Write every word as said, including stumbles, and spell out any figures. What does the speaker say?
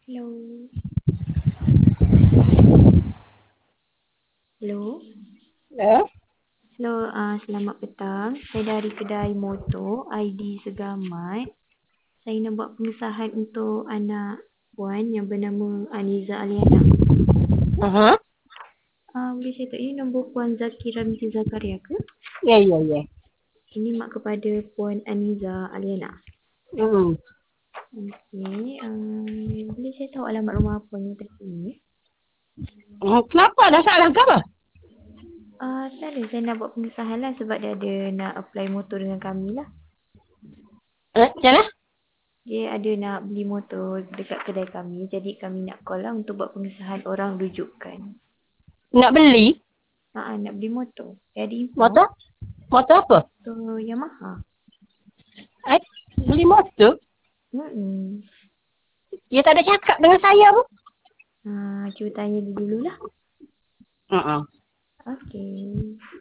Hello. Hello. Ya? Hello, uh, selamat petang. Saya dari kedai motor I D Segamat. Saya nak buat pengesahan untuk anak puan yang bernama Aniza Aliana. Aha. Uh, boleh saya tahu ini nombor puan Zakira binti Zakaria ke? Ya, ya, ya. Ini mak kepada puan Aniza Aliana. Hmm. Okey, um, boleh saya tahu alamat rumah puan yang terkini? Hmm, Kenapa? Ada salah ke apa? Uh, saya ada, saya nak buat pengesahan lah sebab dia ada nak apply motor dengan kami lah. Eh, macam mana? Dia ada nak beli motor dekat kedai kami. Jadi kami nak call lah untuk buat pengesahan orang rujukan. Nak beli Haa, nak beli motor. Dia ada import. motor? Motor apa? Motor Yamaha. Eh, beli motor? Hmm. Dia tak ada cakap dengan saya pun. Ha, cuba tanya dia dulu lah. Uh-uh. Okey.